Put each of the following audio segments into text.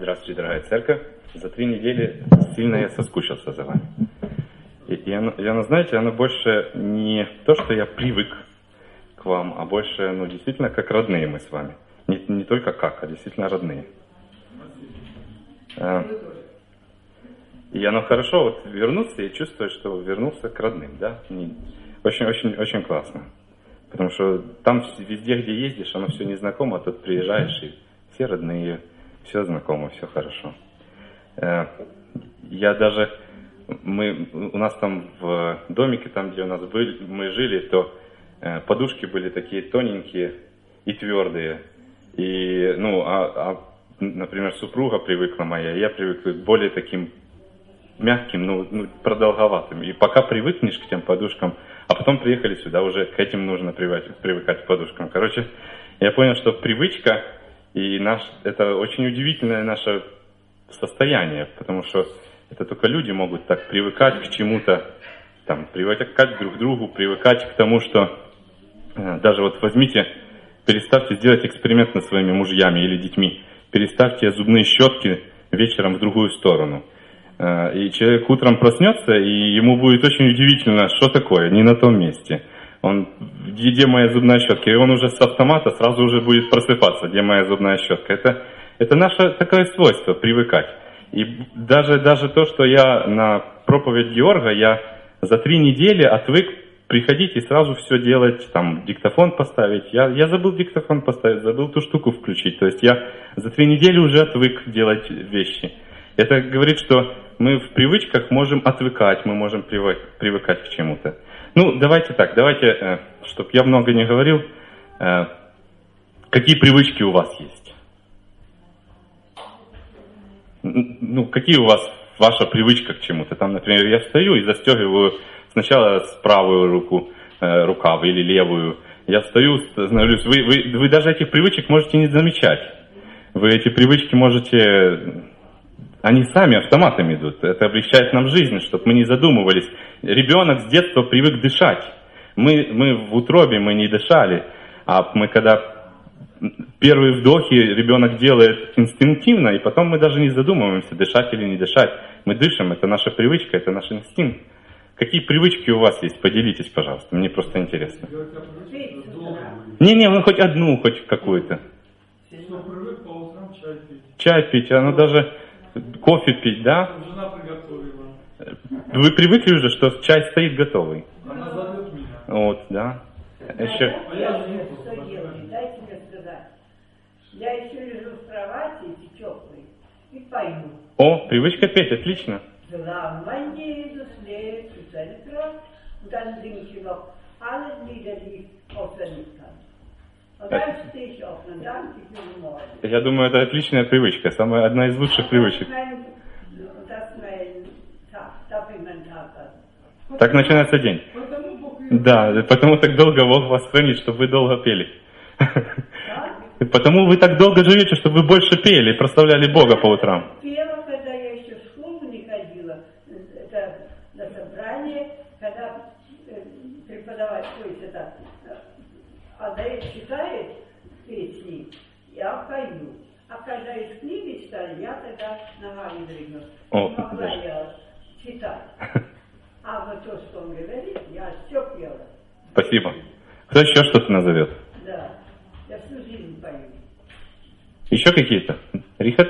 Здравствуйте, дорогая церковь. За 3 недели сильно я соскучился за вами. И оно, знаете, оно больше не то, что я привык к вам, а больше, действительно, как родные мы с вами. Не только как, а действительно родные. И оно хорошо вот вернуться и чувствовать, что вернулся к родным, да? Очень классно. Потому что там везде, где ездишь, оно все незнакомо, а тут приезжаешь, и все родные, все знакомо, все хорошо. У нас там в домике, там, где мы жили, то подушки были такие тоненькие и твердые. И, например, супруга привыкла моя, я привык к более таким мягким, продолговатым. И пока привыкнешь к тем подушкам, а потом приехали сюда, уже к этим нужно привыкать к подушкам. Короче, я понял, что привычка это очень удивительное наше состояние, потому что это только люди могут так привыкать к чему-то, привыкать друг к другу, привыкать к тому, что даже вот переставьте сделать эксперимент над своими мужьями или детьми, переставьте зубные щетки вечером в другую сторону. И человек утром проснется, и ему будет очень удивительно, что такое, не на том месте. Где моя зубная щетка? И он уже с автомата сразу уже будет просыпаться, где моя зубная щетка. Это наше такое свойство, привыкать. И даже то, что я на проповедь Георга, я за 3 недели отвык приходить и сразу все делать, диктофон поставить. Я забыл диктофон поставить, забыл ту штуку включить. То есть я за 3 недели уже отвык делать вещи. Это говорит, что мы в привычках можем отвыкать, мы можем привыкать к чему-то. Давайте, чтобы я много не говорил, какие привычки у вас есть? Какие у вас ваша привычка к чему-то? Например, я встаю и застегиваю сначала с правую руку рукав или левую. Я встаю, становлюсь. Вы даже этих привычек можете не замечать. Вы эти привычки можете... Они сами автоматом идут. Это облегчает нам жизнь, чтобы мы не задумывались. Ребенок с детства привык дышать. Мы в утробе, мы не дышали. А мы когда первые вдохи ребенок делает инстинктивно, и потом мы даже не задумываемся, дышать или не дышать. Мы дышим, это наша привычка, это наш инстинкт. Какие привычки у вас есть? Поделитесь, пожалуйста. Мне просто интересно. Не, хоть одну, хоть какую-то. Чай пить, даже... Кофе пить, да? Жена приготовила. Вы привыкли уже, что чай стоит готовый? Она зовет меня. Вот, да. Еще. Что делаю? Дайте мне сказать. Я еще лежу в кровати, теплой, и пою. О, привычка петь, отлично. Mein Jesus lebt zu seiner Kraft. Und dann singe ich noch alle Lieder, die ich auswendig kann. Und dann stehe ich auf und danke ich für den Morgen. Я думаю, это отличная привычка, одна из лучших привычек. Так начинается день. Да, потому так долго Бог вас хранит, чтобы вы долго пели. Потому вы так долго живете, чтобы вы больше пели и прославляли Бога по утрам. Пела, когда я еще в школу не ходила, это на собрание, когда преподаватель, то есть это, Андрей читает песни, я пою. А когда из книги читали, я тогда ногами двигала. Не могла я читать. А вот то, что он говорит, я все пела. Спасибо. Кто еще что-то назовет? Да. Я всю жизнь пою. Еще какие-то? Рихард?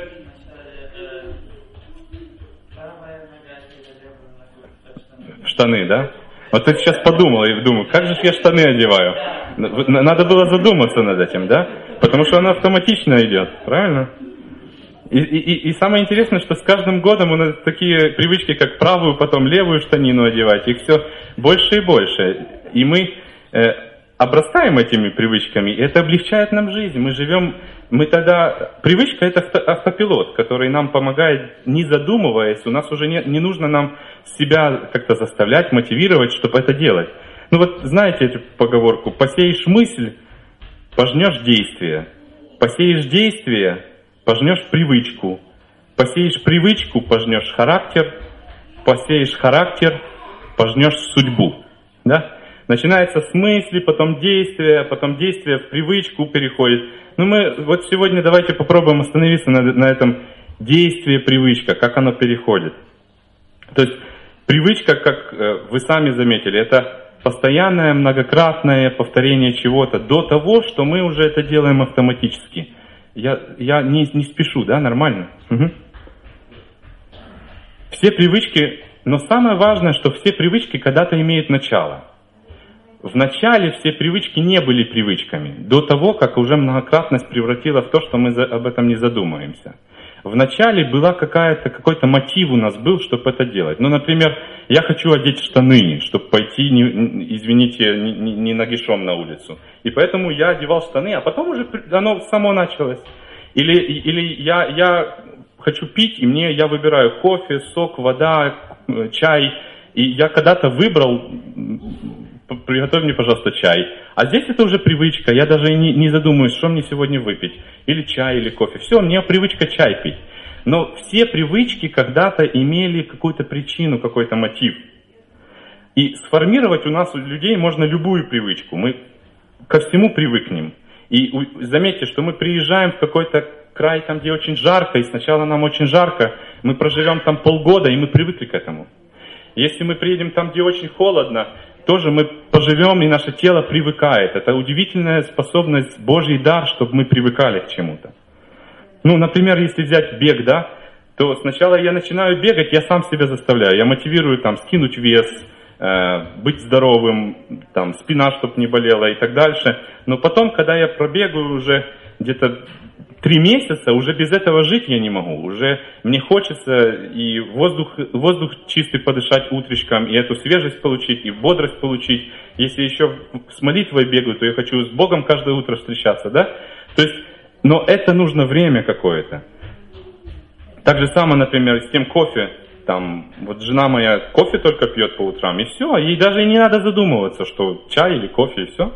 Штаны, да? Вот ты сейчас подумала и думаю, как же я штаны одеваю? Надо было задуматься над этим, да? Потому что она автоматично идет, правильно? И самое интересное, что с каждым годом у нас такие привычки, как правую, потом левую штанину одевать, их все больше и больше. И мы обрастаем этими привычками, и это облегчает нам жизнь. Привычка — это автопилот, который нам помогает, не задумываясь. У нас уже не нужно нам себя как-то заставлять, мотивировать, чтобы это делать. Знаете эту поговорку: посеешь мысль, пожнешь действие. Посеешь действие, пожнешь привычку. Посеешь привычку, пожнешь характер. Посеешь характер, пожнешь судьбу. Да? Начинается с мысли, потом действие в привычку переходит. Мы сегодня давайте попробуем остановиться на этом действие, привычка, как оно переходит. То есть привычка, как вы сами заметили, это постоянное многократное повторение чего-то до того, что мы уже это делаем автоматически. Я не спешу, да, нормально? Угу. Все привычки, но самое важное, что все привычки когда-то имеют начало. В начале все привычки не были привычками, до того, как уже многократность превратила в то, что мы об этом не задумаемся. В начале была какой-то мотив у нас был, чтобы это делать. Ну, например, я хочу одеть штаны, чтобы пойти, извините, не нагишом на улицу. И поэтому я одевал штаны, а потом уже оно само началось. Или я хочу пить, и я выбираю кофе, сок, вода, чай. И я когда-то выбрал, приготовь мне, пожалуйста, чай. А здесь это уже привычка, я даже не задумываюсь, что мне сегодня выпить. Или чай, или кофе. Все, у меня привычка чай пить. Но все привычки когда-то имели какую-то причину, какой-то мотив. И сформировать у нас, у людей, можно любую привычку. Мы ко всему привыкнем. И заметьте, что мы приезжаем в какой-то край, там, где очень жарко, и сначала нам очень жарко, мы проживем там полгода, и мы привыкли к этому. Если мы приедем там, где очень холодно, тоже мы поживем, и наше тело привыкает. Это удивительная способность, Божий дар, чтобы мы привыкали к чему-то. Ну, например, если взять бег, да, то сначала я начинаю бегать, я сам себя заставляю. Я мотивирую там скинуть вес, быть здоровым, там, спина, чтобы не болела и так дальше. Но потом, когда я пробегаю уже где-то 3 месяца, уже без этого жить я не могу. Уже мне хочется и воздух чистый подышать утречком, и эту свежесть получить, и бодрость получить. Если еще с молитвой бегаю, то я хочу с Богом каждое утро встречаться, да? То есть, но это нужно время какое-то. Так же самое, например, с тем кофе. Там, вот жена моя кофе только пьет по утрам, и все. Ей даже и не надо задумываться, что чай или кофе, и все.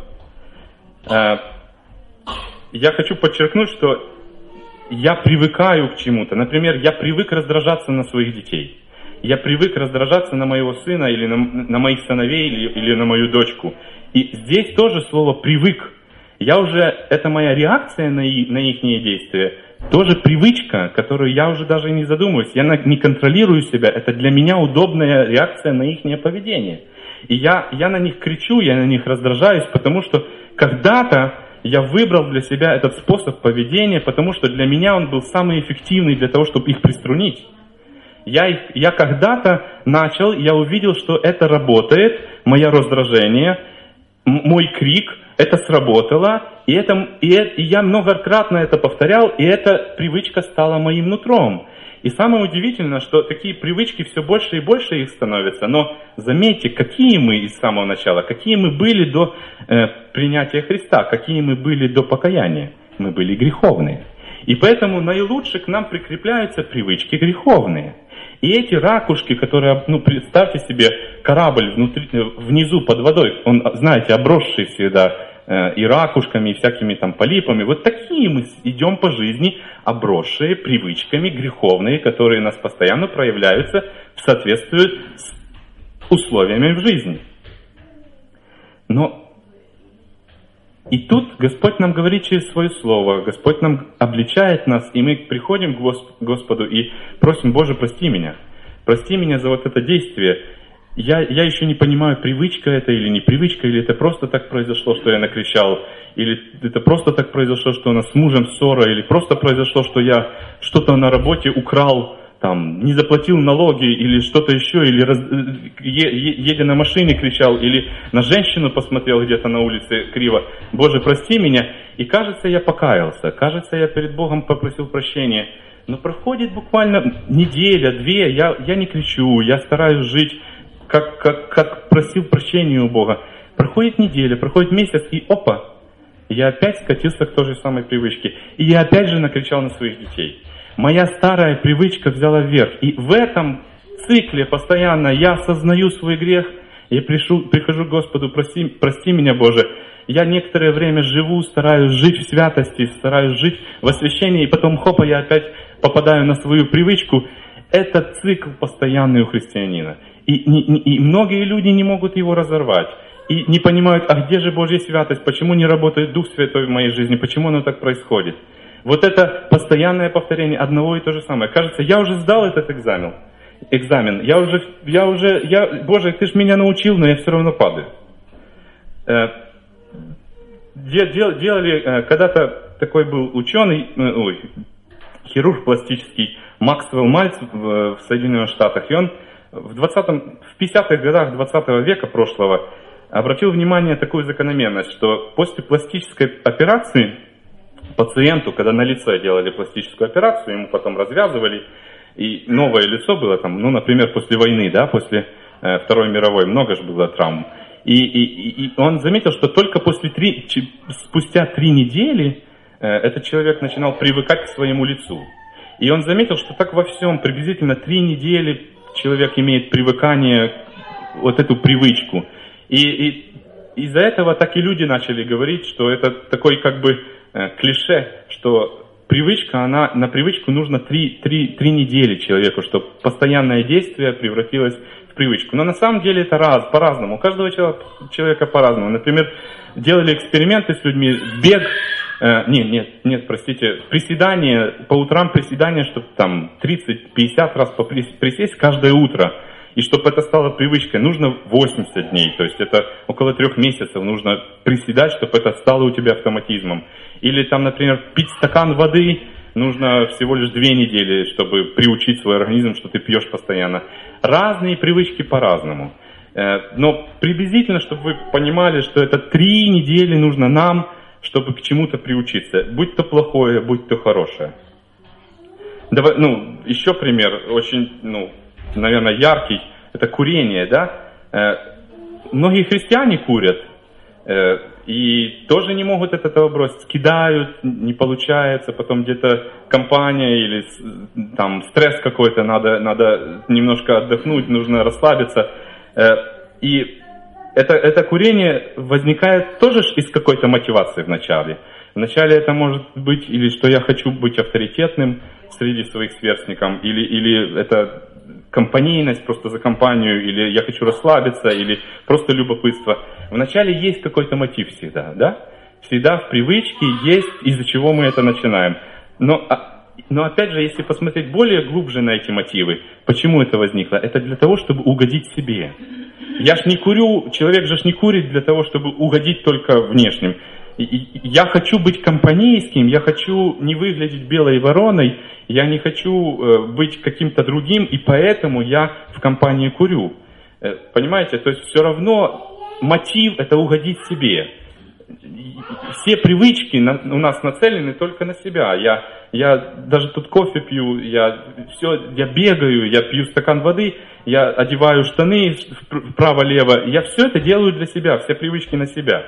Я хочу подчеркнуть, что я привыкаю к чему-то. Например, я привык раздражаться на своих детей. Я привык раздражаться на моего сына или на моих сыновей или на мою дочку. И здесь тоже слово «привык». Это моя реакция на их действия, тоже привычка, которую я уже даже не задумываюсь. Я не контролирую себя. Это для меня удобная реакция на их поведение. И я на них кричу, я на них раздражаюсь, потому что когда-то я выбрал для себя этот способ поведения, потому что для меня он был самый эффективный для того, чтобы их приструнить. Я когда-то начал, я увидел, что это работает, мое раздражение, мой крик, это сработало, и я многократно это повторял, и эта привычка стала моим нутром. И самое удивительное, что такие привычки все больше и больше их становятся. Но заметьте, какие мы из самого начала, какие мы были до принятия Христа, какие мы были до покаяния. Мы были греховные. И поэтому наилучше к нам прикрепляются привычки греховные. И эти ракушки, которые, представьте себе, корабль внизу под водой, он, знаете, обросший всегда и ракушками, и всякими там полипами. Вот такие мы идем по жизни, обросшие привычками греховные, которые у нас постоянно проявляются в соответствии с условиями в жизни. Но и тут Господь нам говорит через Свое Слово, Господь нам обличает нас, и мы приходим к Господу и просим: Боже, прости меня за вот это действие. Я еще не понимаю, привычка это или не привычка, или это просто так произошло, что я накричал, или это просто так произошло, что у нас с мужем ссора, или просто произошло, что я что-то на работе украл, там, не заплатил налоги, или что-то еще, или едя на машине кричал, или на женщину посмотрел где-то на улице криво. Боже, прости меня. И кажется, я покаялся, кажется, я перед Богом попросил прощения. Но проходит буквально неделя, 2, я не кричу, я стараюсь жить как просил прощения у Бога. Проходит неделя, проходит месяц, и опа, я опять скатился к той же самой привычке. И я опять же накричал на своих детей. Моя старая привычка взяла вверх. И в этом цикле постоянно я осознаю свой грех, и прихожу к Господу: прости меня, Боже. Я некоторое время живу, стараюсь жить в святости, стараюсь жить в освящении, и потом хопа, я опять попадаю на свою привычку. Это цикл постоянный у христианина. И многие люди не могут его разорвать. И не понимают, а где же Божья святость, почему не работает Дух Святой в моей жизни, почему оно так происходит. Вот это постоянное повторение одного и то же самое. Кажется, я уже сдал этот экзамен. Боже, ты ж меня научил, но я все равно падаю. Делали, когда-то такой был ученый, хирург пластический, Максвелл Мальц в Соединенных Штатах, и он в 50-х годах 20 века прошлого обратил внимание на такую закономерность, что после пластической операции пациенту, когда на лице делали пластическую операцию, ему потом развязывали, и новое лицо было там, например, после войны, да, после Второй мировой, много же было травм. И он заметил, что только спустя 3 недели этот человек начинал привыкать к своему лицу. И он заметил, что так во всем, приблизительно 3 недели человек имеет привыкание, вот эту привычку. И из-за этого так и люди начали говорить, что это такой как бы клише, что привычка, на привычку нужно 3 недели человеку, чтобы постоянное действие превратилось в привычку. Но на самом деле это по-разному. У каждого человека по-разному. Например, делали эксперименты с людьми, бег, приседания, по утрам приседания, чтобы там 30-50 раз присесть каждое утро. И чтобы это стало привычкой, нужно 80 дней, то есть это около 3 месяцев нужно приседать, чтобы это стало у тебя автоматизмом. Или там, например, пить стакан воды нужно всего лишь 2 недели, чтобы приучить свой организм, что ты пьешь постоянно. Разные привычки по-разному. Но приблизительно, чтобы вы понимали, что это 3 недели нужно нам, чтобы к чему-то приучиться, будь то плохое, будь то хорошее. Еще пример, очень, наверное, яркий, это курение, да? Многие христиане курят, и тоже не могут от этого бросить, кидают, не получается, потом где-то компания или там стресс какой-то, надо немножко отдохнуть, нужно расслабиться. И это курение возникает тоже из какой-то мотивации вначале. Вначале это может быть или что я хочу быть авторитетным среди своих сверстников, или это компанейность просто за компанию, или я хочу расслабиться, или просто любопытство. Вначале есть какой-то мотив всегда, да? Всегда в привычке есть, из-за чего мы это начинаем. Но опять же, если посмотреть более глубже на эти мотивы, почему это возникло? Это для того, чтобы угодить себе. Я ж не курю, человек же не курит для того, чтобы угодить только внешним. Я хочу быть компанейским, я хочу не выглядеть белой вороной, я не хочу быть каким-то другим, и поэтому я в компании курю. Понимаете? То есть все равно мотив – это угодить себе. Все привычки у нас нацелены только на себя. Я даже тут кофе пью, я бегаю, я пью стакан воды, я одеваю штаны вправо-лево. Я все это делаю для себя, все привычки на себя.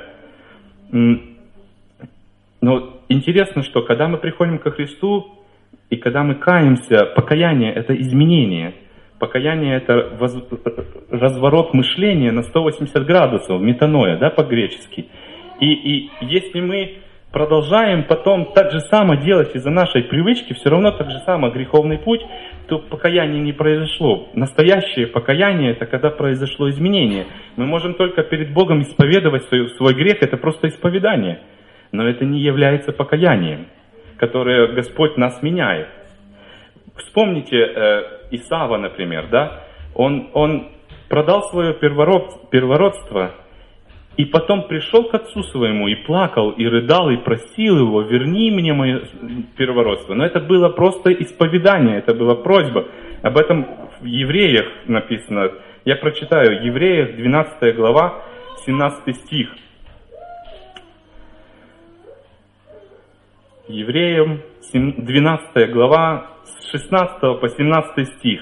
Но интересно, что когда мы приходим ко Христу, и когда мы каемся, покаяние – это изменение. Покаяние – это разворот мышления на 180 градусов, метаноя, да, по-гречески. И если мы продолжаем потом так же само делать из-за нашей привычки, все равно так же само греховный путь, то покаяние не произошло. Настоящее покаяние – это когда произошло изменение. Мы можем только перед Богом исповедовать свой грех, это просто исповедание. Но это не является покаянием, которое Господь нас меняет. Вспомните Исава, например, да? Он продал свое первородство, и потом пришел к отцу своему и плакал, и рыдал, и просил его: верни мне мое первородство. Но это было просто исповедание, это была просьба. Об этом в Евреях написано. Я прочитаю. Евреях, 12 глава, 17 стих. Евреям, 12 глава, с 16 по 17 стих.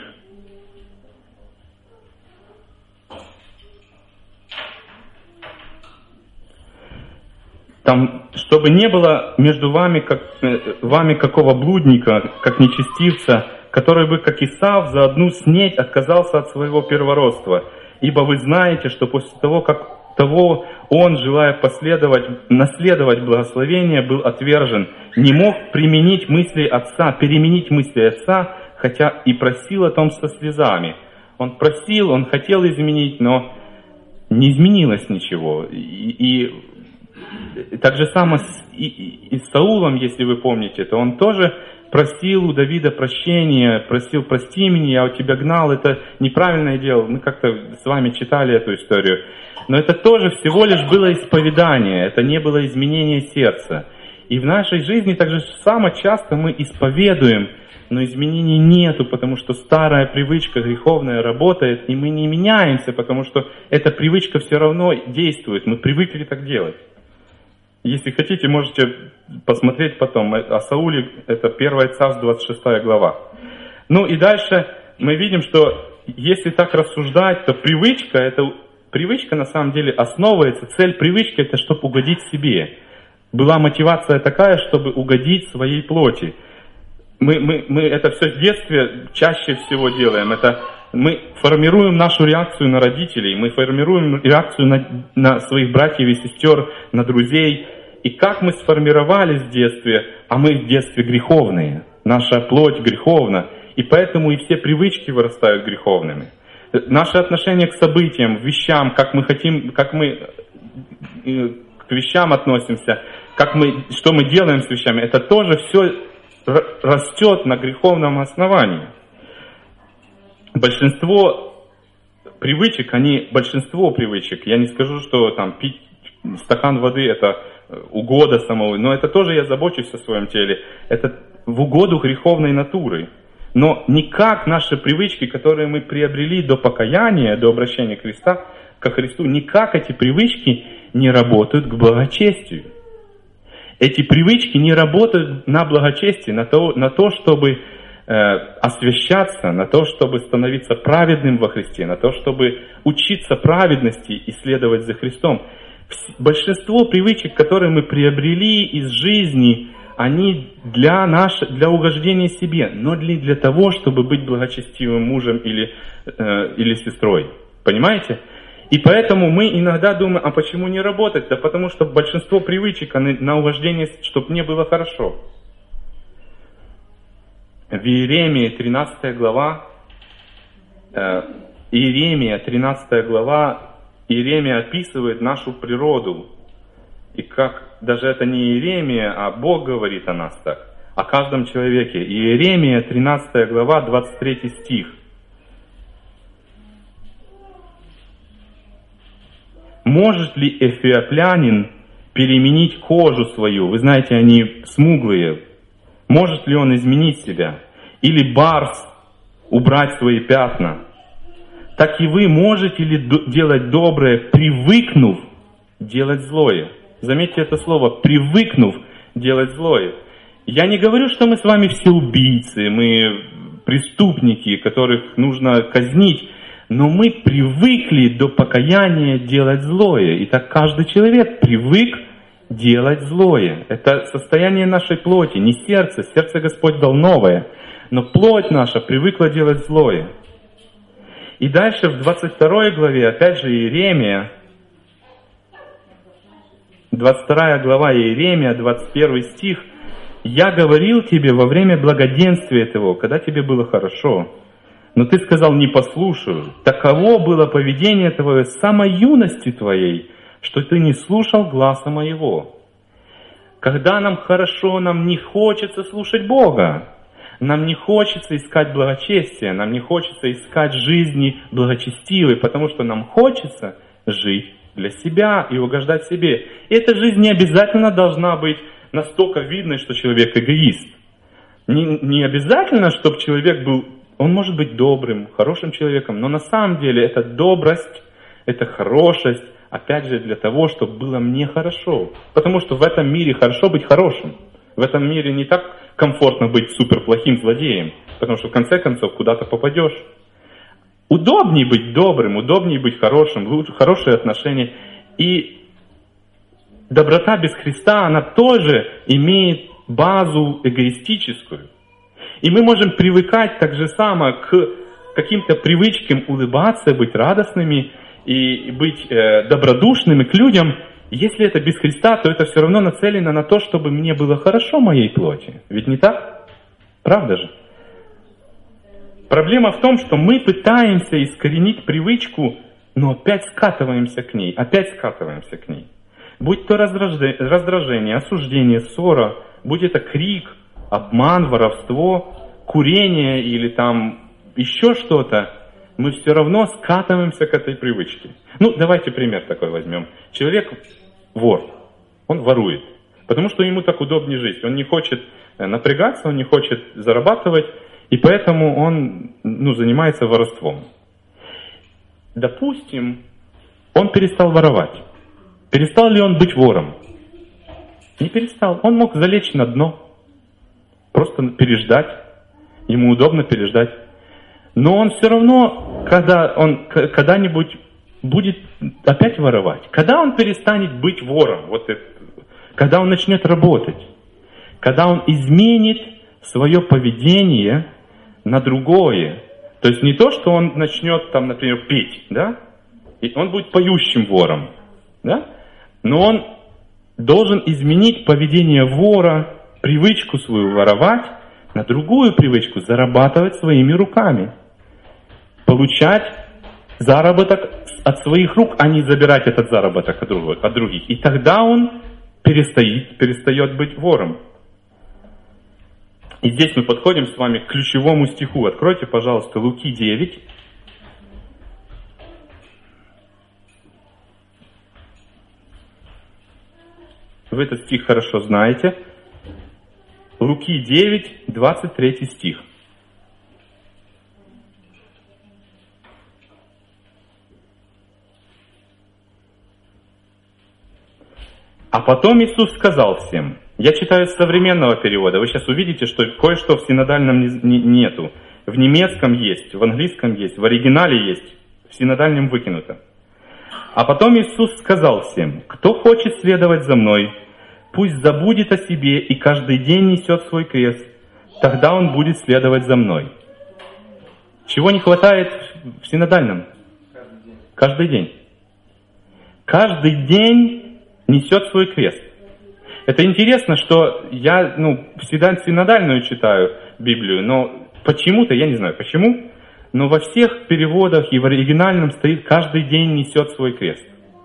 Там, чтобы не было между вами какого блудника, как нечестивца, который бы, как Исав, за одну снеть отказался от своего первородства. Ибо вы знаете, что после того, как он, желая наследовать благословение, был отвержен, не мог переменить мысли отца, хотя и просил о том со слезами. Он просил, он хотел изменить, но не изменилось ничего. И Так же самое и с Саулом, если вы помните, то он тоже просил у Давида прощения, просил: прости меня, я у тебя гнал, это неправильное дело. Мы как-то с вами читали эту историю. Но это тоже всего лишь было исповедание, это не было изменение сердца. И в нашей жизни так же самое часто мы исповедуем, но изменений нету, потому что старая привычка греховная работает, и мы не меняемся, потому что эта привычка все равно действует, мы привыкли так делать. Если хотите, можете посмотреть потом о Сауле, это 1 Царств, 26 глава. Ну и дальше мы видим, что если так рассуждать, то привычка на самом деле основывается, цель привычки это чтобы угодить себе. Была мотивация такая, чтобы угодить своей плоти. Мы это все в детстве чаще всего делаем. Это мы формируем нашу реакцию на родителей, мы формируем реакцию на своих братьев и сестер, на друзей. И как мы сформировались в детстве, а мы в детстве греховные. Наша плоть греховна. И поэтому и все привычки вырастают греховными. Наше отношение к событиям, вещам, как мы к вещам относимся, что мы делаем с вещами, это тоже все растет на греховном основании. Большинство привычек, я не скажу, что там пить стакан воды это угода самого, но это тоже я забочусь о своем теле, это в угоду греховной натуры. Но никак наши привычки, которые мы приобрели до покаяния, до обращения ко Христу, никак эти привычки не работают к благочестию. Эти привычки не работают на благочестие, на то, чтобы освящаться, на то, чтобы становиться праведным во Христе, на то, чтобы учиться праведности и следовать за Христом. Большинство привычек, которые мы приобрели из жизни, они для угождения себе, но не для того, чтобы быть благочестивым мужем или сестрой. Понимаете? И поэтому мы иногда думаем, а почему не работать? Да потому что большинство привычек на угождение, чтобы мне было хорошо. В Иеремии 13 глава, Иеремия описывает нашу природу. И как даже это не Иеремия, а Бог говорит о нас так, о каждом человеке. Иеремия 13 глава, 23 стих. Может ли эфиоплянин переменить кожу свою? Вы знаете, они смуглые. Может ли он изменить себя? Или барс убрать свои пятна? Так и вы можете ли делать доброе, привыкнув делать злое? Заметьте это слово, привыкнув делать злое. Я не говорю, что мы с вами все убийцы, мы преступники, которых нужно казнить. Но мы привыкли до покаяния делать злое. И так каждый человек привык делать злое. Это состояние нашей плоти, не сердце. Сердце Господь дал новое. Но плоть наша привыкла делать злое. И дальше в 22 главе, опять же Иеремия, 22 глава Иеремия, 21 стих. «Я говорил тебе во время благоденствия твоего, когда тебе было хорошо. Но ты сказал, не послушаю. Таково было поведение твое с самой юности твоей, что ты не слушал гласа моего». Когда нам хорошо, нам не хочется слушать Бога. Нам не хочется искать благочестия, нам не хочется искать жизни благочестивой, потому что нам хочется жить для себя и угождать себе. И эта жизнь не обязательно должна быть настолько видной, что человек эгоист. Не обязательно, чтобы человек был... Он может быть добрым, хорошим человеком, но на самом деле это добрость, это хорошесть, опять же, для того, чтобы было мне хорошо. Потому что в этом мире хорошо быть хорошим. В этом мире не так комфортно быть суперплохим злодеем, потому что в конце концов куда-то попадешь. Удобнее быть добрым, удобнее быть хорошим, лучше, хорошие отношения. И доброта без Христа, она тоже имеет базу эгоистическую. И мы можем привыкать так же само к каким-то привычкам улыбаться, быть радостными и быть добродушными к людям. Если это без Христа, то это все равно нацелено на то, чтобы мне было хорошо моей плоти. Ведь не так? Правда же? Проблема в том, что мы пытаемся искоренить привычку, но опять скатываемся к ней. будь то раздражение, осуждение, ссора, будь это крик, обман, воровство, курение или там еще что-то, мы все равно скатываемся к этой привычке. Ну, давайте пример такой возьмем. Человек вор, он ворует, потому что ему так удобнее жить. Он не хочет напрягаться, он не хочет зарабатывать, и поэтому он занимается воровством. Допустим, он перестал воровать. Перестал ли он быть вором? Не перестал. Он мог залечь на дно, просто переждать. Ему удобно переждать. Но он все равно, когда он когда-нибудь будет опять воровать, когда он перестанет быть вором, когда он начнет работать, когда он изменит свое поведение на другое. То есть не то, что он начнет, там, например, петь, да? И он будет поющим вором, да? Но он должен изменить поведение вора, привычку свою воровать, на другую привычку зарабатывать своими руками. Получать заработок от своих рук, а не забирать этот заработок от других. И тогда он перестает быть вором. И здесь мы подходим с вами к ключевому стиху. Откройте, пожалуйста, Луки 9. Вы этот стих хорошо знаете. Луки 9, 23 стих. А потом Иисус сказал всем, я читаю из современного перевода, вы сейчас увидите, что кое-что в синодальном нету. В немецком есть, в английском есть, в оригинале есть, в синодальном выкинуто. А потом Иисус сказал всем, кто хочет следовать за мной, пусть забудет о себе и каждый день несет свой крест, тогда он будет следовать за мной. Чего не хватает в синодальном? Каждый день. Каждый день несет свой крест. Это интересно, что я всегда синодальную читаю Библию, но почему-то, я не знаю почему, но во всех переводах и в оригинальном стоит «каждый день несет свой крест».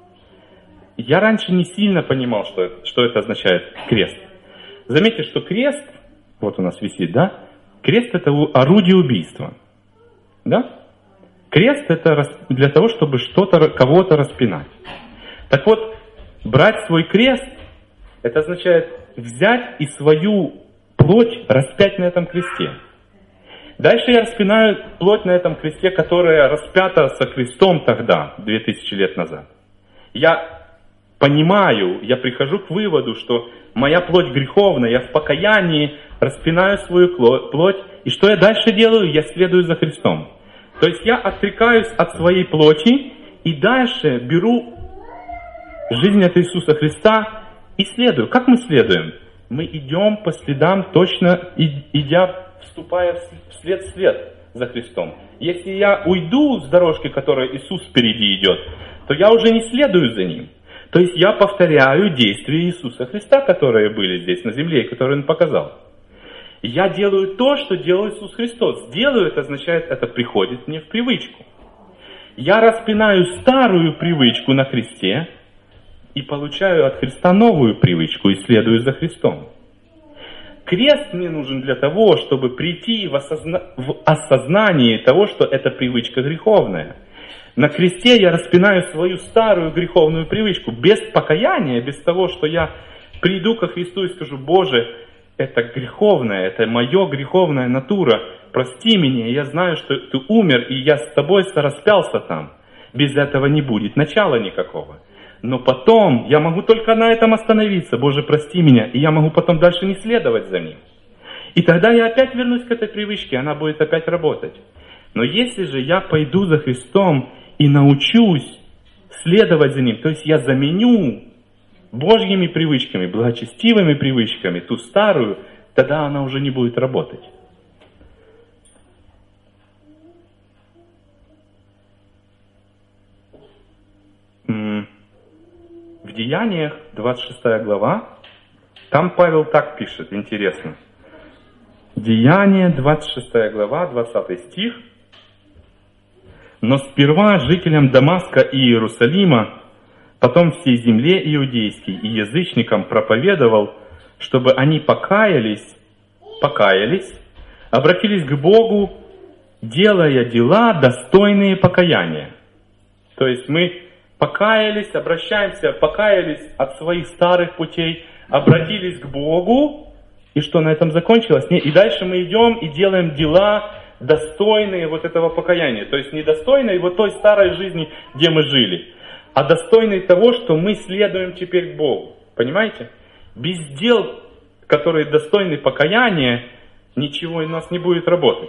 Я раньше не сильно понимал, что это означает крест. Заметьте, что крест, вот у нас висит, да? Крест — это орудие убийства. Да? Крест — это для того, чтобы кого-то распинать. Так вот, брать свой крест — это означает взять и свою плоть распять на этом кресте. Дальше я распинаю плоть на этом кресте, которая распята со крестом тогда, 2000 лет назад. Я понимаю, я прихожу к выводу, что моя плоть греховная, я в покаянии распинаю свою плоть, и что я дальше делаю? Я следую за Христом. То есть я отрекаюсь от своей плоти и дальше беру жизнь от Иисуса Христа и следую. Как мы следуем? Мы идем по следам, точно вступая вслед за Христом. Если я уйду с дорожки, которой Иисус впереди идет, то я уже не следую за Ним. То есть я повторяю действия Иисуса Христа, которые были здесь на земле, и которые Он показал. Я делаю то, что делал Иисус Христос. Делаю, это означает, это приходит мне в привычку. Я распинаю старую привычку на кресте и получаю от Христа новую привычку и следую за Христом. Крест мне нужен для того, чтобы прийти в осознание того, что эта привычка греховная. На кресте я распинаю свою старую греховную привычку. Без покаяния, без того, что я приду ко Христу и скажу: Боже, это греховное, это моя греховная натура, прости меня, я знаю, что Ты умер, и я с Тобой распялся там. Без этого не будет начала никакого. Но потом я могу только на этом остановиться: Боже, прости меня, и я могу потом дальше не следовать за Ним. И тогда я опять вернусь к этой привычке, она будет опять работать. Но если же я пойду за Христом и научусь следовать за Ним, то есть я заменю Божьими привычками, благочестивыми привычками ту старую, тогда она уже не будет работать. В Деяниях, 26 глава, там Павел так пишет, интересно. Деяния, 26 глава, 20 стих. «Но сперва жителям Дамаска и Иерусалима Потом всей земле иудейской и язычникам проповедовал, чтобы они покаялись, обратились к Богу, делая дела, достойные покаяния. То есть мы покаялись от своих старых путей, обратились к Богу, и что на этом закончилось? Нет, и дальше мы идем и делаем дела, достойные вот этого покаяния. То есть не достойные вот той старой жизни, где мы жили, а достойные того, что мы следуем теперь к Богу. Понимаете? Без дел, которые достойны покаяния, ничего у нас не будет работать.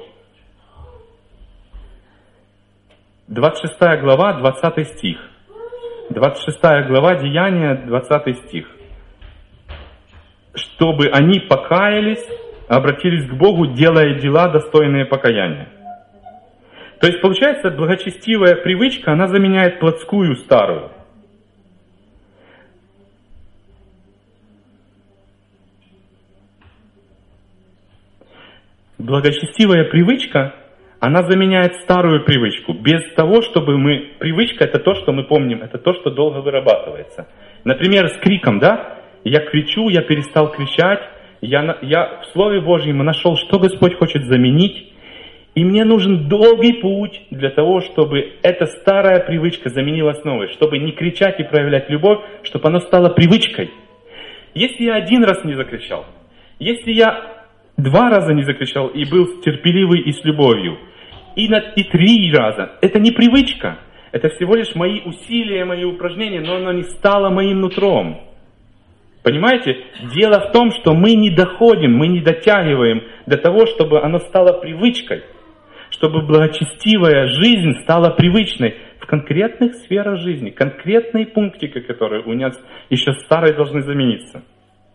26 глава, 20 стих. 26 глава Деяния, 20 стих. Чтобы они покаялись, обратились к Богу, делая дела, достойные покаяния. То есть, получается, благочестивая привычка, она заменяет плотскую старую. Благочестивая привычка, она заменяет старую привычку. Без того, чтобы мы... Привычка — это то, что мы помним, это то, что долго вырабатывается. Например, с криком, да? Я кричу, я перестал кричать, я в Слове Божьем нашел, что Господь хочет заменить. И мне нужен долгий путь для того, чтобы эта старая привычка заменилась новой. Чтобы не кричать и проявлять любовь, чтобы оно стало привычкой. Если я один раз не закричал, если я 2 раза не закричал и был терпеливый и с любовью, и 3 раза, это не привычка. Это всего лишь мои усилия, мои упражнения, но оно не стало моим нутром. Понимаете? Дело в том, что мы не доходим, мы не дотягиваем до того, чтобы оно стало привычкой. Чтобы благочестивая жизнь стала привычной в конкретных сферах жизни, конкретные пунктики, которые у нас еще старые должны замениться.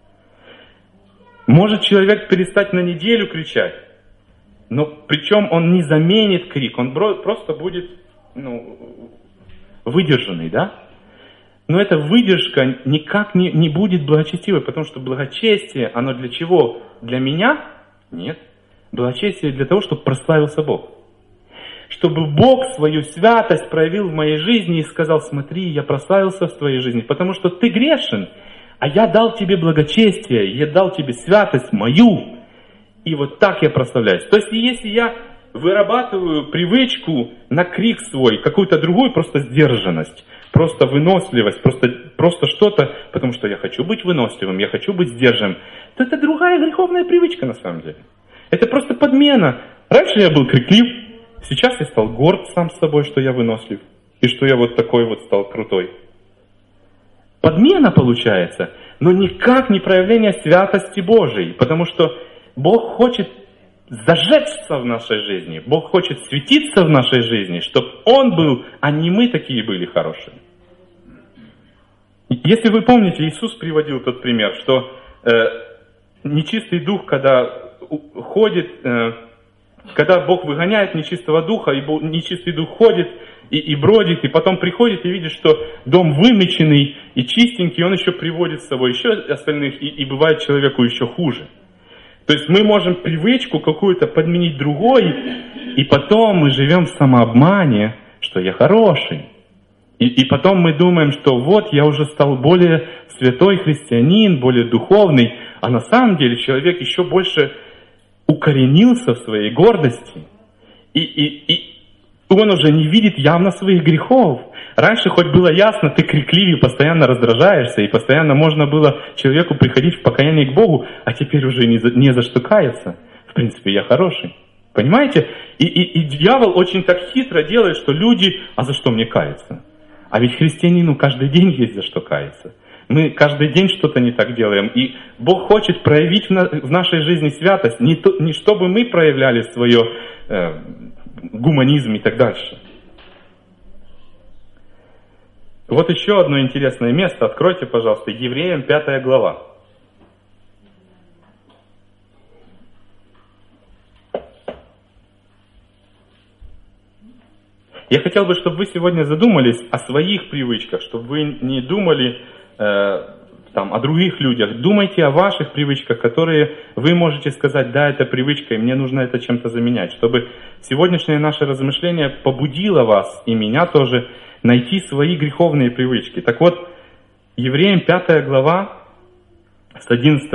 Может человек перестать на неделю кричать, но причем он не заменит крик, он просто будет выдержанный, да? Но эта выдержка никак не будет благочестивой, потому что благочестие, оно для чего? Для меня? Нет. Благочестие для того, чтобы прославился Бог. Чтобы Бог свою святость проявил в моей жизни и сказал: смотри, я прославился в твоей жизни, потому что ты грешен, а я дал тебе благочестие, я дал тебе святость мою, и вот так я прославляюсь. То есть, если я вырабатываю привычку на крик свой, какую-то другую просто сдержанность, просто выносливость, просто что-то, потому что я хочу быть выносливым, я хочу быть сдержанным, то это другая греховная привычка на самом деле. Это просто подмена. Раньше я был криклив, сейчас я стал горд сам с собой, что я вынослив, и что я вот такой вот стал крутой. Подмена получается, но никак не проявление святости Божией, потому что Бог хочет зажечься в нашей жизни, Бог хочет светиться в нашей жизни, чтобы Он был, а не мы такие были хорошие. Если вы помните, Иисус приводил тот пример, что нечистый дух, когда ходит, когда Бог выгоняет нечистого духа, и нечистый дух ходит и бродит, и потом приходит и видит, что дом вымеченный и чистенький, он еще приводит с собой еще остальных, и бывает человеку еще хуже. То есть мы можем привычку какую-то подменить другой, и потом мы живем в самообмане, что я хороший. И потом мы думаем, что вот я уже стал более святой христианин, более духовный, а на самом деле человек еще больше укоренился в своей гордости. И он уже не видит явно своих грехов. Раньше хоть было ясно, ты крикливый, постоянно раздражаешься, и постоянно можно было человеку приходить в покаяние к Богу, а теперь уже не за что каяться. В принципе, я хороший. Понимаете? И дьявол очень так хитро делает, что люди, а за что мне каяться? А ведь христианину каждый день есть за что каяться. Мы каждый день что-то не так делаем. И Бог хочет проявить в нашей жизни святость, не чтобы мы проявляли свое гуманизм и так дальше. Вот еще одно интересное место. Откройте, пожалуйста, Евреям 5 глава. Я хотел бы, чтобы вы сегодня задумались о своих привычках, чтобы вы не думали о других людях. Думайте о ваших привычках, которые вы можете сказать: да, это привычка, и мне нужно это чем-то заменять. Чтобы сегодняшнее наше размышление побудило вас, и меня тоже, найти свои греховные привычки. Так вот, Евреям 5 глава с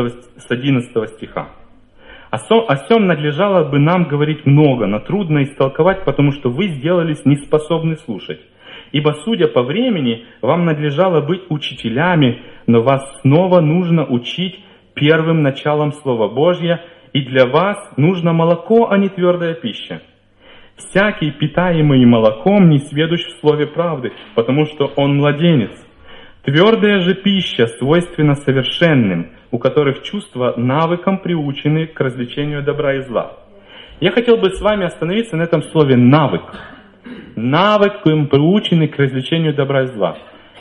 11 стиха. «О сем надлежало бы нам говорить много, но трудно истолковать, потому что вы сделались неспособны слушать. Ибо, судя по времени, вам надлежало быть учителями, но вас снова нужно учить первым началом Слова Божьего, и для вас нужно молоко, а не твердая пища. Всякий, питаемый молоком, не сведущ в слове правды, потому что он младенец. Твердая же пища свойственна совершенным, у которых чувства навыком приучены к развлечению добра и зла». Я хотел бы с вами остановиться на этом слове «навык». Навыком приучены к развлечению добра и зла.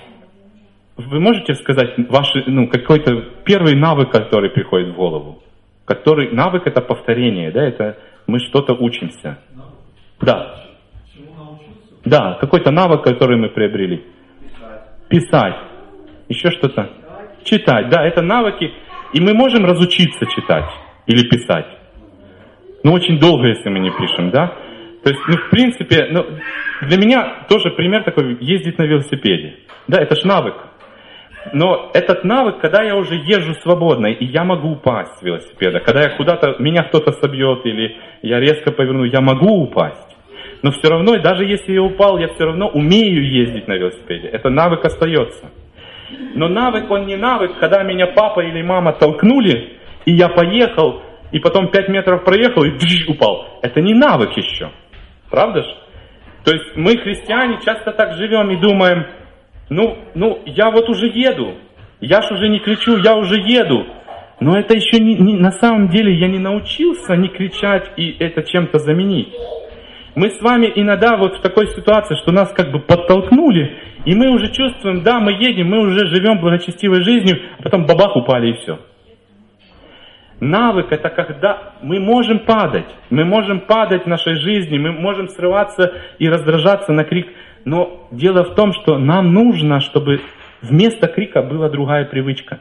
Вы можете сказать какой-то первый навык, который приходит в голову? Навык — это повторение, да, это мы что-то учимся. Да. Чему научиться? Да, какой-то навык, который мы приобрели. Писать. Еще что-то. Читать, да, это навыки. И мы можем разучиться читать или писать. Но очень долго, если мы не пишем, да. То есть, в принципе, для меня тоже пример такой — ездить на велосипеде. Да, это ж навык. Но этот навык, когда я уже езжу свободно, и я могу упасть с велосипеда, когда я меня кто-то собьет, или я резко поверну, я могу упасть. Но все равно, даже если я упал, я все равно умею ездить на велосипеде. Это навык остается. Но навык, он не навык, когда меня папа или мама толкнули, и я поехал, и потом 5 метров проехал, и упал. Это не навык еще. Правда ж? То есть мы, христиане, часто так живем и думаем: я вот уже еду, я ж уже не кричу, я уже еду. Но это еще на самом деле я не научился не кричать и это чем-то заменить. Мы с вами иногда вот в такой ситуации, что нас как бы подтолкнули, и мы уже чувствуем, да, мы едем, мы уже живем благочестивой жизнью, а потом бабах, упали и все. Навык — это когда мы можем падать в нашей жизни, мы можем срываться и раздражаться на крик. Но дело в том, что нам нужно, чтобы вместо крика была другая привычка.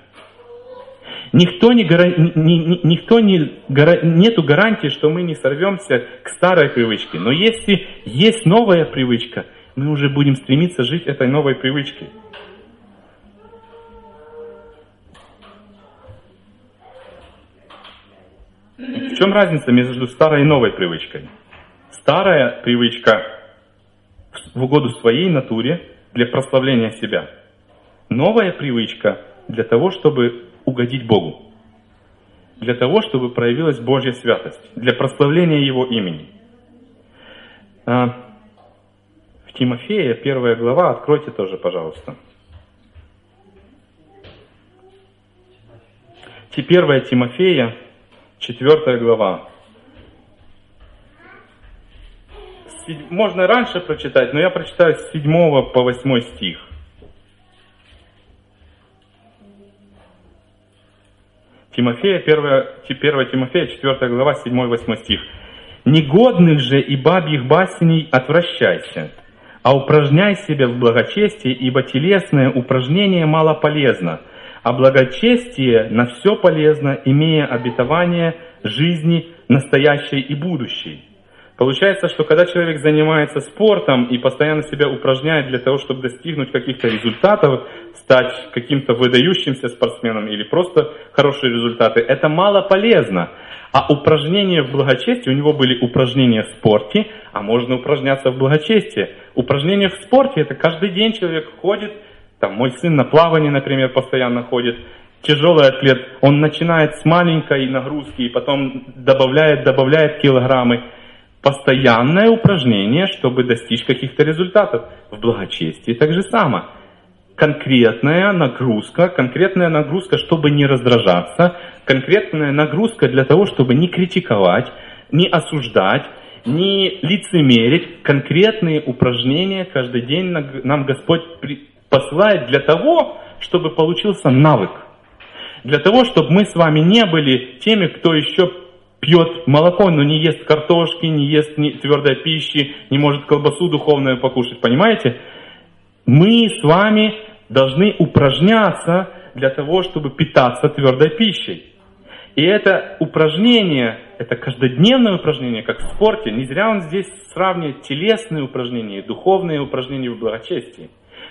Нету гарантии, что мы не сорвемся к старой привычке. Но если есть новая привычка, мы уже будем стремиться жить этой новой привычкой. В чем разница между старой и новой привычкой? Старая привычка в угоду своей натуре для прославления себя. Новая привычка для того, чтобы угодить Богу. Для того, чтобы проявилась Божья святость. Для прославления Его имени. В Тимофея, 1 глава, откройте тоже, пожалуйста. 1 Тимофея, 4 глава. Можно раньше прочитать, но я прочитаю с 7 по 8 стих. Тимофея, 1 Тимофея, 4 глава, 7-8 стих. «Негодных же и бабьих басней отвращайся, а упражняй себя в благочестии, ибо телесное упражнение мало полезно, а благочестие на все полезно, имея обетование жизни настоящей и будущей». Получается, что когда человек занимается спортом и постоянно себя упражняет для того, чтобы достигнуть каких-то результатов, стать каким-то выдающимся спортсменом или просто хорошие результаты, это мало полезно. А упражнения в благочестии, у него были упражнения в спорте, а можно упражняться в благочестии. Упражнения в спорте — это каждый день человек ходит, мой сын на плавание, например, постоянно ходит, тяжелый атлет, он начинает с маленькой нагрузки и потом добавляет килограммы. Постоянное упражнение, чтобы достичь каких-то результатов. В благочестии так же само. Конкретная нагрузка, чтобы не раздражаться, конкретная нагрузка для того, чтобы не критиковать, не осуждать, не лицемерить. Конкретные упражнения каждый день нам Господь посылает для того, чтобы получился навык. Для того, чтобы мы с вами не были теми, кто еще пьет молоко, но не ест картошки, не ест твердой пищи, не может колбасу духовную покушать. Понимаете? Мы с вами должны упражняться для того, чтобы питаться твердой пищей. И это упражнение, это каждодневное упражнение, как в спорте. Не зря он здесь сравнивает телесные упражнения и духовные упражнения в благочестии.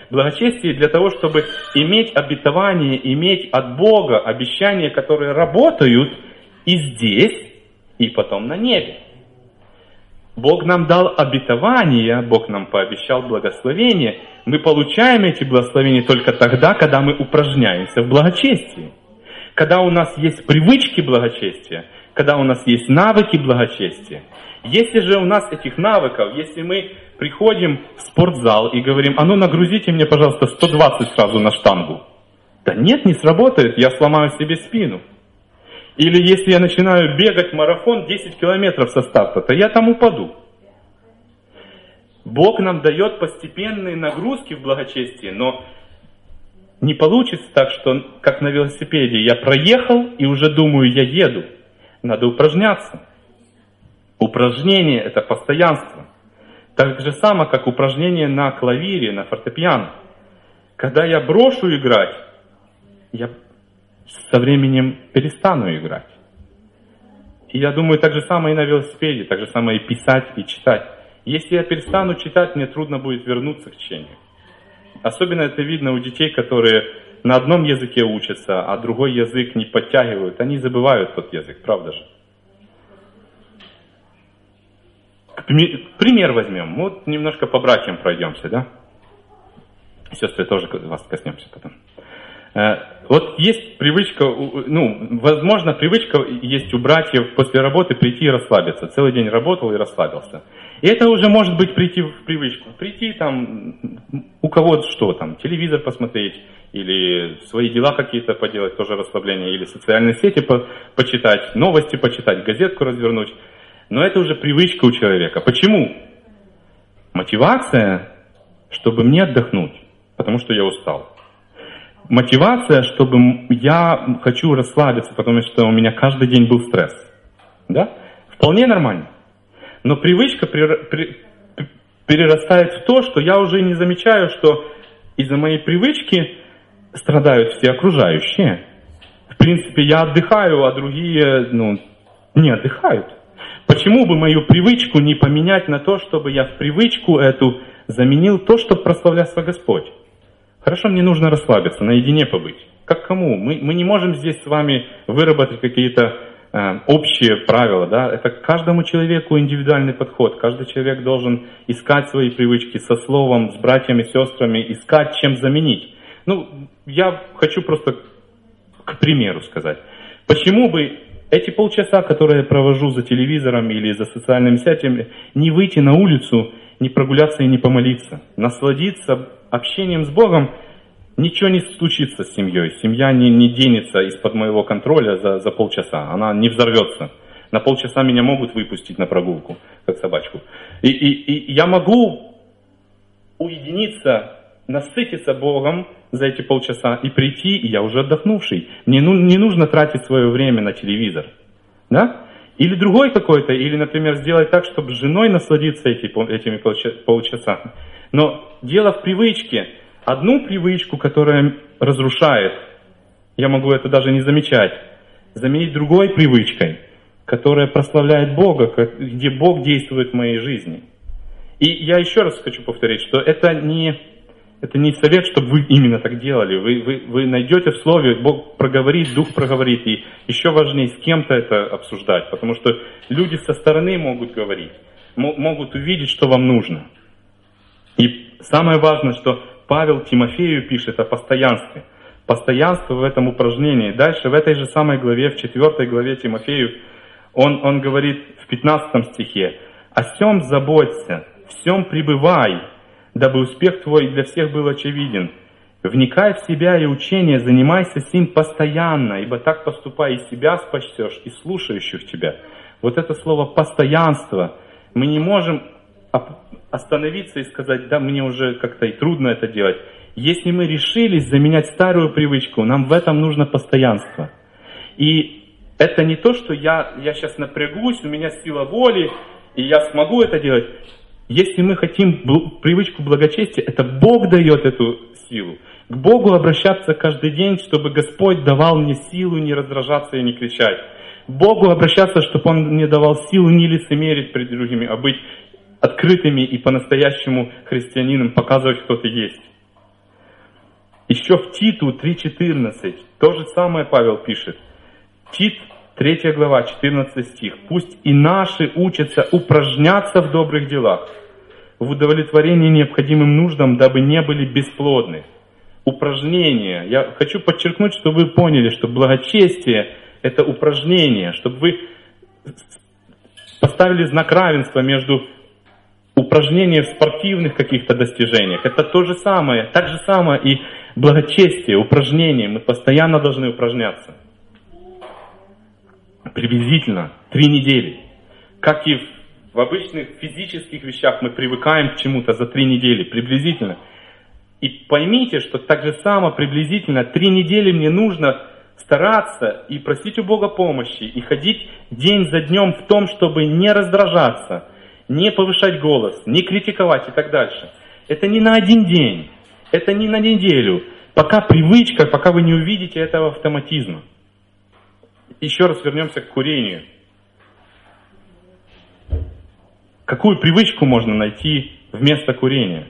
Благочестие для того, чтобы иметь обетование, иметь от Бога обещания, которые работают и здесь, и потом на небе. Бог нам дал обетование, Бог нам пообещал благословение. Мы получаем эти благословения только тогда, когда мы упражняемся в благочестии. Когда у нас есть привычки благочестия, когда у нас есть навыки благочестия. Если же у нас этих навыков, если мы приходим в спортзал и говорим: а ну нагрузите мне, пожалуйста, 120 сразу на штангу. Да нет, не сработает, я сломаю себе спину. Или если я начинаю бегать марафон 10 километров со старта, то я там упаду. Бог нам дает постепенные нагрузки в благочестии, но не получится так, что как на велосипеде я проехал и уже думаю, я еду. Надо упражняться. Упражнение — это постоянство. Так же само, как упражнение на клавире, на фортепиано. Когда я брошу играть, я со временем перестану играть. И я думаю, так же самое и на велосипеде, так же самое и писать, и читать. Если я перестану читать, мне трудно будет вернуться к чтению. Особенно это видно у детей, которые на одном языке учатся, а другой язык не подтягивают. Они забывают тот язык, правда же? Пример возьмем. Вот немножко по братьям пройдемся, да? Сестры, тоже вас коснемся потом. Вот есть привычка, возможно, привычка есть у братьев после работы прийти и расслабиться. Целый день работал и расслабился. И это уже может быть прийти в привычку. Прийти там, у кого что там, телевизор посмотреть, или свои дела какие-то поделать, тоже расслабление, или социальные сети почитать, новости почитать, газетку развернуть. Но это уже привычка у человека. Почему? Мотивация, чтобы мне отдохнуть, потому что я устал. Мотивация, чтобы я хочу расслабиться, потому что у меня каждый день был стресс. Да? Вполне нормально. Но привычка перерастает в то, что я уже не замечаю, что из-за моей привычки страдают все окружающие. В принципе, я отдыхаю, а другие не отдыхают. Почему бы мою привычку не поменять на то, чтобы я в привычку эту заменил то, чтобы прославлялся Господь? Хорошо, мне нужно расслабиться, наедине побыть. Как кому? Мы не можем здесь с вами выработать какие-то общие правила. Да? Это каждому человеку индивидуальный подход. Каждый человек должен искать свои привычки со словом, с братьями, сестрами, искать, чем заменить. Я хочу просто к примеру сказать. Почему бы эти полчаса, которые я провожу за телевизором или за социальными сетями, не выйти на улицу, не прогуляться и не помолиться, насладиться общением с Богом? Ничего не случится с семьей. Семья не денется из-под моего контроля за полчаса. Она не взорвется. На полчаса меня могут выпустить на прогулку, как собачку. И я могу уединиться, насытиться Богом за эти полчаса и прийти, и я уже отдохнувший. Мне не нужно тратить свое время на телевизор. Да? Или другой какой-то, или, например, сделать так, чтобы с женой насладиться этими полчаса. Но дело в привычке. Одну привычку, которая разрушает, я могу это даже не замечать, заменить другой привычкой, которая прославляет Бога, где Бог действует в моей жизни. И я еще раз хочу повторить, что это не совет, чтобы вы именно так делали. Вы найдете в Слове, Бог проговорит, Дух проговорит. И еще важнее с кем-то это обсуждать, потому что люди со стороны могут говорить, могут увидеть, что вам нужно. И самое важное, что Павел Тимофею пишет о постоянстве. Постоянство в этом упражнении. Дальше в этой же самой главе, в 4 главе Тимофею, он говорит в 15 стихе: «О сем заботься, в сем пребывай, дабы успех твой для всех был очевиден. Вникай в себя и учение, занимайся сим постоянно, ибо так поступай, и себя спасешь, и слушающих тебя». Вот это слово «постоянство». Мы не можем остановиться и сказать: да, мне уже как-то и трудно это делать. Если мы решились заменять старую привычку, нам в этом нужно постоянство. И это не то, что я сейчас напрягусь, у меня сила воли, и я смогу это делать. Если мы хотим привычку благочестия, это Бог дает эту силу. К Богу обращаться каждый день, чтобы Господь давал мне силу не раздражаться и не кричать. К Богу обращаться, чтобы Он мне давал силу не лицемерить перед другими, а быть открытыми и по-настоящему христианином, показывать, кто ты есть. Еще в Титу 3:14 то же самое Павел пишет. Тит, 3 глава, 14 стих. «Пусть и наши учатся упражняться в добрых делах, в удовлетворении необходимым нуждам, дабы не были бесплодны». Упражнение. Я хочу подчеркнуть, чтобы вы поняли, что благочестие – это упражнение, чтобы вы поставили знак равенства между упражнением в спортивных каких-то достижениях. Это то же самое, так же самое и благочестие, упражнение. Мы постоянно должны упражняться. Приблизительно 3 недели. Как и в обычных физических вещах мы привыкаем к чему-то за 3 недели, приблизительно. И поймите, что так же само приблизительно 3 недели мне нужно стараться и просить у Бога помощи, и ходить день за днем в том, чтобы не раздражаться, не повышать голос, не критиковать и так дальше. Это не на 1 день, это не на неделю, пока привычка, пока вы не увидите этого автоматизма. Еще раз вернемся к курению. Какую привычку можно найти вместо курения?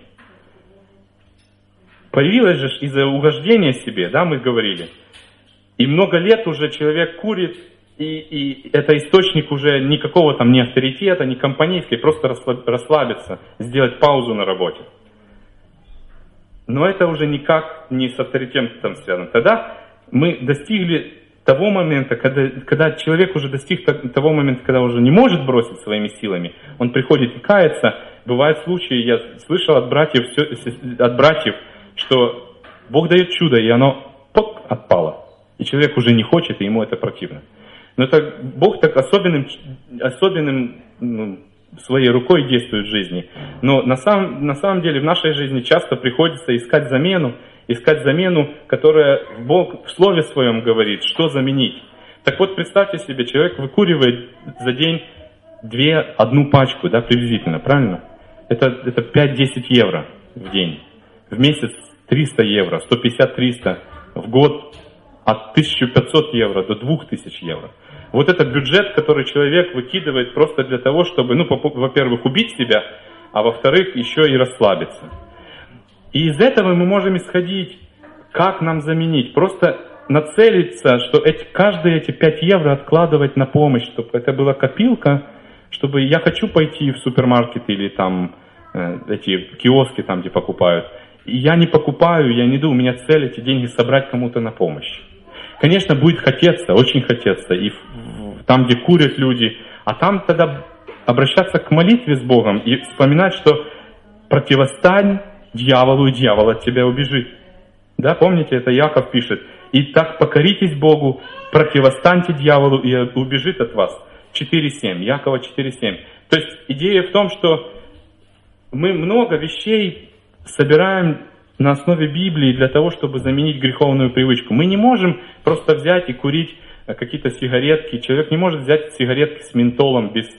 Появилась же из-за угождения себе, да, мы говорили. И много лет уже человек курит, и это источник уже никакого там ни авторитета, ни компанейской, просто расслабиться, сделать паузу на работе. Но это уже никак не с авторитетом связано. Тогда мы достигли того момента, когда человек уже достиг того момента, когда уже не может бросить своими силами, он приходит и кается. Бывают случаи, я слышал от братьев, что Бог дает чудо, и оно отпало. И человек уже не хочет, и ему это противно. Но это Бог так особенным своей рукой действует в жизни. Но на самом деле в нашей жизни часто приходится искать замену, которая Бог в Слове Своем говорит, что заменить. Так вот, представьте себе, человек выкуривает за день 1 пачку, да, приблизительно, правильно? Это 5-10 евро в день. В месяц 300 евро, 150-300, в год от 1500 евро до 2000 евро. Вот это бюджет, который человек выкидывает просто для того, чтобы, во-первых, убить себя, а во-вторых, еще и расслабиться. И из этого мы можем исходить, как нам заменить. Просто нацелиться, что каждые эти 5 евро откладывать на помощь, чтобы это была копилка, чтобы я хочу пойти в супермаркет или там эти киоски, там где покупают. И я не покупаю, я не иду, у меня цель эти деньги собрать кому-то на помощь. Конечно, будет хотеться, очень хотеться, и там, где курят люди, а там тогда обращаться к молитве с Богом и вспоминать, что противостань дьяволу, и дьявол от тебя убежит. Да, помните, это Яков пишет. И так покоритесь Богу, противостаньте дьяволу, и убежит от вас. 4.7, Якова 4.7. То есть идея в том, что мы много вещей собираем на основе Библии для того, чтобы заменить греховную привычку. Мы не можем просто взять и курить какие-то сигаретки. Человек не может взять сигаретки с ментолом без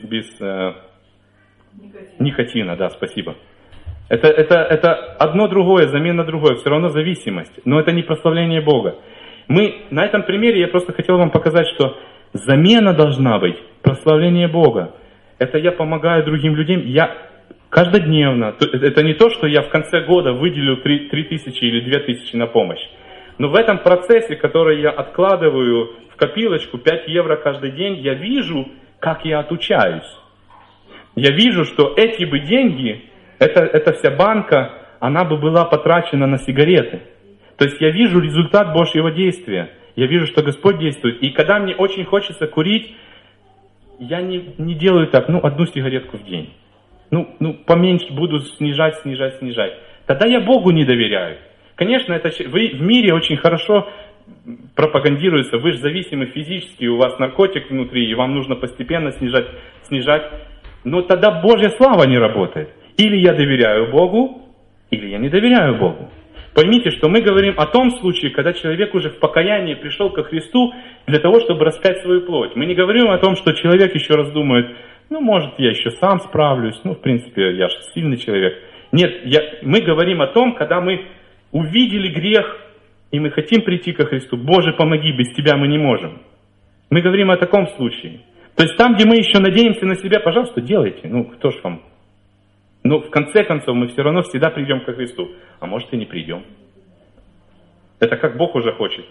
никотина. Да, спасибо. Это одно другое, замена другое, все равно зависимость. Но это не прославление Бога. На этом примере я просто хотел вам показать, что замена должна быть прославление Бога. Это я помогаю другим людям, я каждодневно. Это не то, что я в конце года выделю 3000 или 2000 на помощь. Но в этом процессе, который я откладываю в копилочку, 5 евро каждый день, я вижу, как я отучаюсь. Я вижу, что эти бы деньги, эта вся банка, она бы была потрачена на сигареты. То есть я вижу результат Божьего действия. Я вижу, что Господь действует. И когда мне очень хочется курить, я не делаю так, 1 сигаретку в день. Поменьше буду снижать. Тогда я Богу не доверяю. Конечно, это в мире очень хорошо пропагандируется. Вы же зависимы физически, у вас наркотик внутри, и вам нужно постепенно снижать. Но тогда Божья слава не работает. Или я доверяю Богу, или я не доверяю Богу. Поймите, что мы говорим о том случае, когда человек уже в покаянии пришел ко Христу для того, чтобы распять свою плоть. Мы не говорим о том, что человек еще раз думает, может, я еще сам справлюсь, в принципе, я же сильный человек. Нет, мы говорим о том, когда мы увидели грех, и мы хотим прийти ко Христу. Боже, помоги, без Тебя мы не можем. Мы говорим о таком случае. То есть там, где мы еще надеемся на себя, пожалуйста, делайте. Кто ж вам? В конце концов, мы все равно всегда придем ко Христу. А может, и не придем. Это как Бог уже хочет.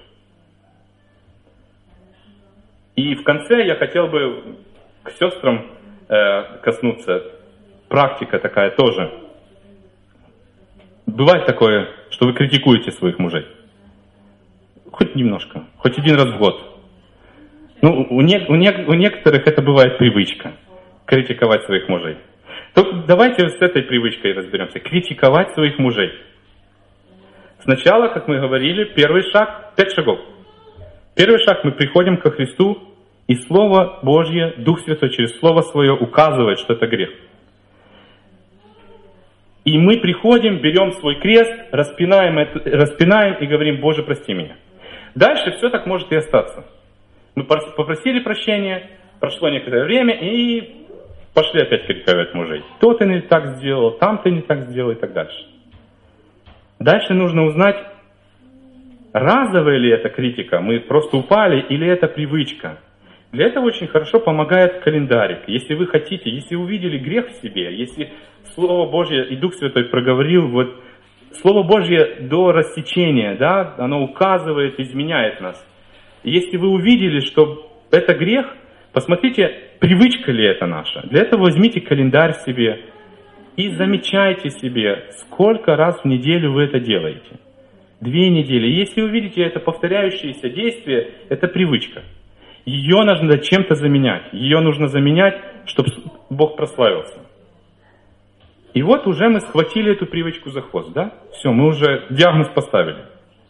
И в конце я хотел бы к сестрам коснуться. Практика такая тоже. Бывает такое, что вы критикуете своих мужей. Хоть немножко, хоть один раз в год. Ну, у некоторых это бывает привычка. Критиковать своих мужей. Только давайте с этой привычкой разберемся. Критиковать своих мужей. Сначала, как мы говорили, первый шаг, 5 шагов. Первый шаг, мы приходим ко Христу, и Слово Божье, Дух Святой через Слово Свое указывает, что это грех. И мы приходим, берем свой крест, распинаем и говорим: Боже, прости меня. Дальше все так может и остаться. Мы попросили прощения, прошло некоторое время, и пошли опять критиковать мужей. То ты не так сделал, там ты не так сделал и так дальше. Дальше нужно узнать, разовая ли это критика, мы просто упали, или это привычка. Для этого очень хорошо помогает календарик. Если вы хотите, если увидели грех в себе, если Слово Божье и Дух Святой проговорил, вот Слово Божье до рассечения, да, оно указывает, изменяет нас. Если вы увидели, что это грех, посмотрите, привычка ли это наша. Для этого возьмите календарь себе и замечайте себе, сколько раз в неделю вы это делаете. 2 недели. Если увидите это повторяющееся действие, это привычка. Ее нужно чем-то заменять. Ее нужно заменять, чтобы Бог прославился. И вот уже мы схватили эту привычку за хвост, да? Все, мы уже диагноз поставили.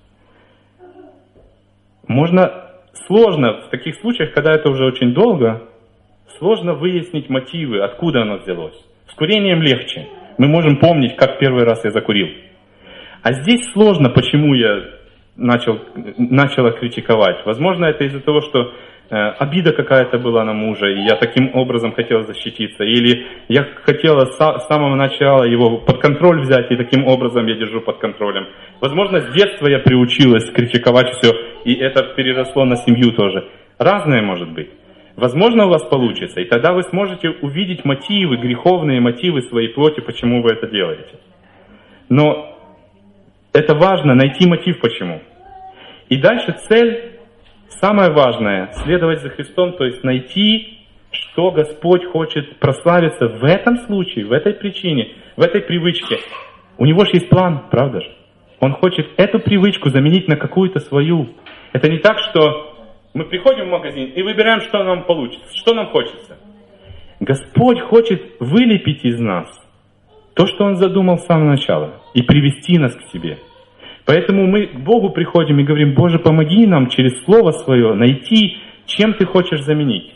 Сложно в таких случаях, когда это уже очень долго, сложно выяснить мотивы, откуда оно взялось. С курением легче. Мы можем помнить, как первый раз я закурил. А здесь сложно, почему я начала критиковать. Возможно, это из-за того, что обида какая-то была на мужа, и я таким образом хотел защититься. Или я хотела с самого начала его под контроль взять, и таким образом я держу под контролем. Возможно, с детства я приучилась критиковать все, и это переросло на семью тоже. Разное может быть. Возможно, у вас получится, и тогда вы сможете увидеть мотивы, греховные мотивы своей плоти, почему вы это делаете. Но это важно, найти мотив почему. И дальше цель, самое важное, следовать за Христом, то есть найти, что Господь хочет прославиться в этом случае, в этой причине, в этой привычке. У Него же есть план, правда же? Он хочет эту привычку заменить на какую-то свою. Это не так, что мы приходим в магазин и выбираем, что нам получится, что нам хочется. Господь хочет вылепить из нас то, что Он задумал с самого начала, и привести нас к себе. Поэтому мы к Богу приходим и говорим: Боже, помоги нам через Слово Свое найти, чем Ты хочешь заменить.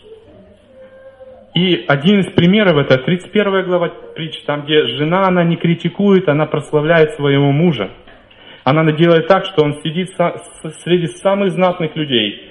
И один из примеров — это 31 глава притч, там, где жена, она не критикует, она прославляет своего мужа. Она делает так, что он сидит среди самых знатных людей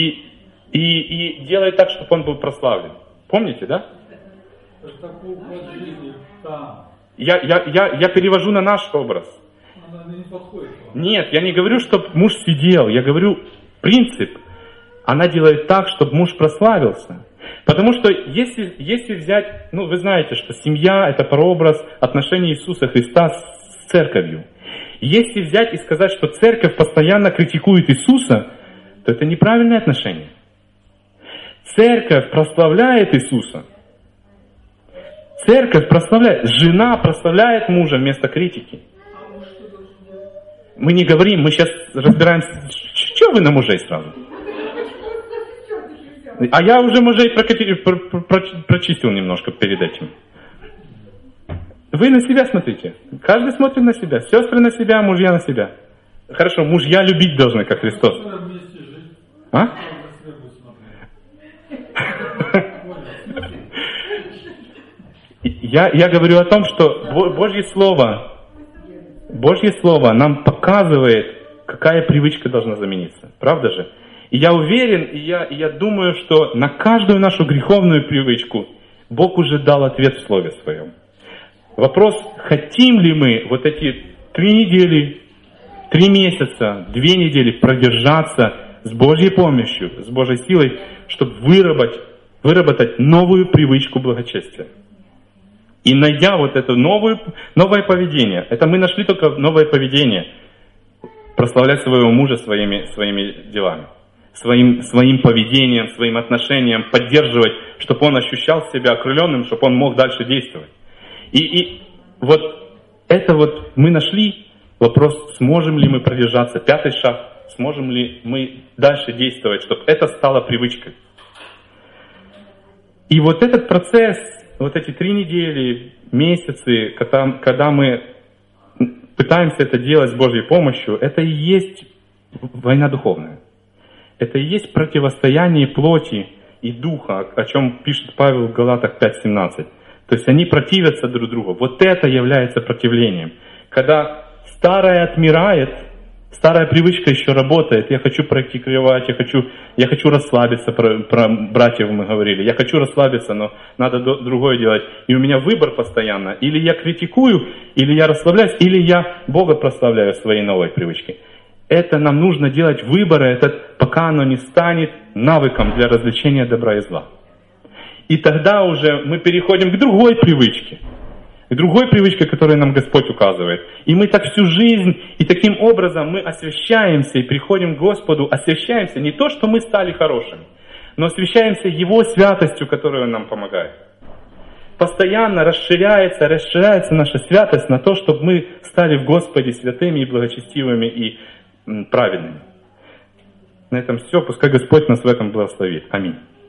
и делает так, чтобы он был прославлен. Помните, да? Это такой уклад жизни там. Я перевожу на наш образ. Она не подходит вам. Нет, я не говорю, чтобы муж сидел. Я говорю принцип. Она делает так, чтобы муж прославился. Потому что если взять, вы знаете, что семья — это прообраз отношений Иисуса Христа с церковью. Если взять и сказать, что церковь постоянно критикует Иисуса, то это неправильное отношение. Церковь прославляет Иисуса. Церковь прославляет. Жена прославляет мужа вместо критики. Мы не говорим, мы сейчас разбираемся, что вы на мужей сразу? А я уже мужей прочистил немножко перед этим. Вы на себя смотрите. Каждый смотрит на себя. Сестры на себя, мужья на себя. Хорошо, мужья любить должны, как Христос. А? Я говорю о том, что Божье Слово нам показывает, какая привычка должна замениться. Правда же? И я уверен, и я думаю, что на каждую нашу греховную привычку Бог уже дал ответ в Слове Своем. Вопрос, хотим ли мы вот эти 3 недели, 3 месяца, 2 недели продержаться с Божьей помощью, с Божьей силой, чтобы выработать новую привычку благочестия. И найдя вот это новое поведение, это мы нашли только новое поведение. прославлять своего мужа своими делами, своим поведением, своим отношением, поддерживать, чтобы он ощущал себя окрыленным, чтобы он мог дальше действовать. И вот это вот мы нашли вопрос, сможем ли мы продержаться, 5-й шаг, сможем ли мы дальше действовать, чтобы это стало привычкой. И вот этот процесс, вот эти 3 недели, месяцы, когда мы пытаемся это делать с Божьей помощью, это и есть война духовная. Это и есть противостояние плоти и духа, о чем пишет Павел в Галатах 5:17. То есть они противятся друг другу. Вот это является противлением. Когда старое отмирает, старая привычка еще работает. Я хочу практиковать, я хочу расслабиться, про братьев мы говорили. Я хочу расслабиться, но надо другое делать. И у меня выбор постоянно. Или я критикую, или я расслабляюсь, или я Бога прославляю своей новой привычкой. Это нам нужно делать выборы, пока оно не станет навыком для развлечения добра и зла. И тогда уже мы переходим к другой привычке. К другой привычке, которую нам Господь указывает. И мы так всю жизнь, и таким образом мы освящаемся и приходим к Господу, освящаемся не то, что мы стали хорошими, но освящаемся Его святостью, которая нам помогает. Постоянно расширяется наша святость на то, чтобы мы стали в Господе святыми и благочестивыми и праведными. На этом все. Пускай Господь нас в этом благословит. Аминь.